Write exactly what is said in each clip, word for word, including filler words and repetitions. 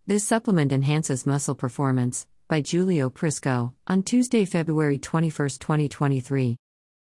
This supplement enhances muscle performance, by Giulio Prisco, on Tuesday, February twenty-first, twenty twenty-three.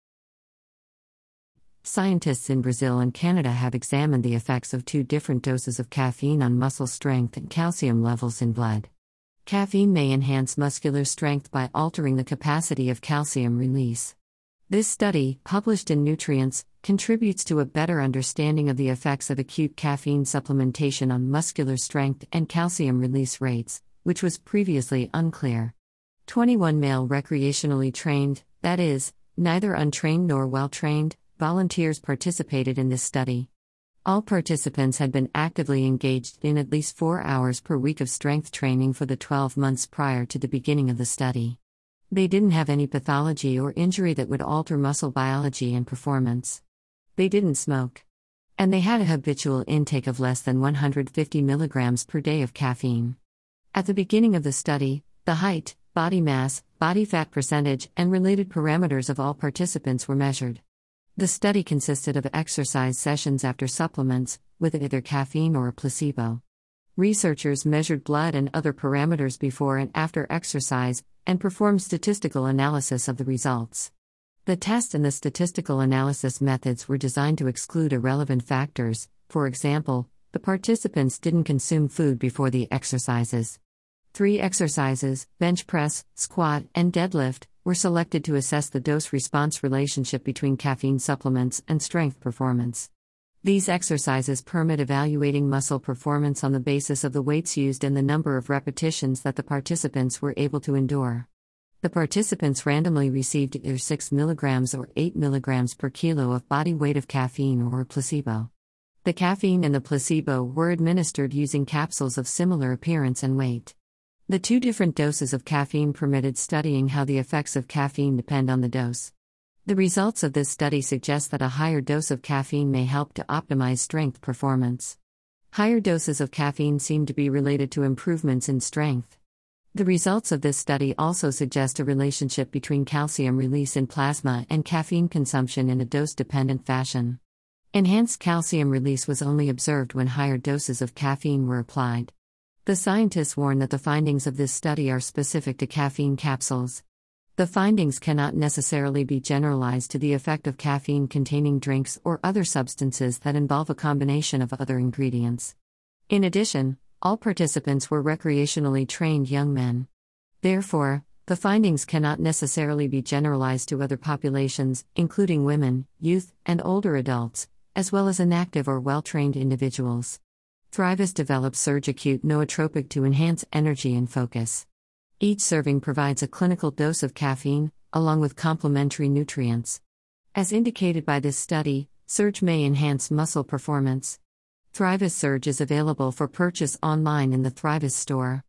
Scientists in Brazil and Canada have examined the effects of two different doses of caffeine on muscle strength and calcium levels in blood. Caffeine may enhance muscular strength by altering the capacity of calcium release. This study, published in Nutrients, contributes to a better understanding of the effects of acute caffeine supplementation on muscular strength and calcium release rates, which was previously unclear. twenty-one male recreationally trained, that is, neither untrained nor well-trained, volunteers participated in this study. All participants had been actively engaged in at least four hours per week of strength training for the twelve months prior to the beginning of the study. They didn't have any pathology or injury that would alter muscle biology and performance. They didn't smoke. And they had a habitual intake of less than one hundred fifty milligrams per day of caffeine. At the beginning of the study, the height, body mass, body fat percentage, and related parameters of all participants were measured. The study consisted of exercise sessions after supplements, with either caffeine or a placebo. Researchers measured blood and other parameters before and after exercise, and performed statistical analysis of the results. The test and the statistical analysis methods were designed to exclude irrelevant factors. For example, the participants didn't consume food before the exercises. Three exercises, bench press, squat, and deadlift, were selected to assess the dose-response relationship between caffeine supplements and strength performance. These exercises permit evaluating muscle performance on the basis of the weights used and the number of repetitions that the participants were able to endure. The participants randomly received either six milligrams or eight milligrams per kilo of body weight of caffeine or a placebo. The caffeine and the placebo were administered using capsules of similar appearance and weight. The two different doses of caffeine permitted studying how the effects of caffeine depend on the dose. The results of this study suggest that a higher dose of caffeine may help to optimize strength performance. Higher doses of caffeine seem to be related to improvements in strength. The results of this study also suggest a relationship between calcium release in plasma and caffeine consumption in a dose-dependent fashion. Enhanced calcium release was only observed when higher doses of caffeine were applied. The scientists warn that the findings of this study are specific to caffeine capsules. The findings cannot necessarily be generalized to the effect of caffeine-containing drinks or other substances that involve a combination of other ingredients. In addition, all participants were recreationally trained young men. Therefore, the findings cannot necessarily be generalized to other populations, including women, youth, and older adults, as well as inactive or well-trained individuals. Thrivus develops Surge Acute Nootropic to enhance energy and focus. Each serving provides a clinical dose of caffeine, along with complementary nutrients. As indicated by this study, Surge may enhance muscle performance. Thrivus Surge is available for purchase online in the Thrivus store.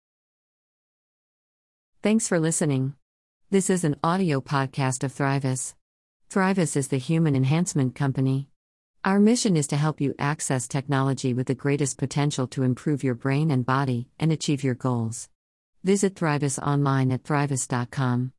Thanks for listening. This is an audio podcast of Thrivus. Thrivus is the human enhancement company. Our mission is to help you access technology with the greatest potential to improve your brain and body and achieve your goals. Visit Thrivus online at thrivus dot com.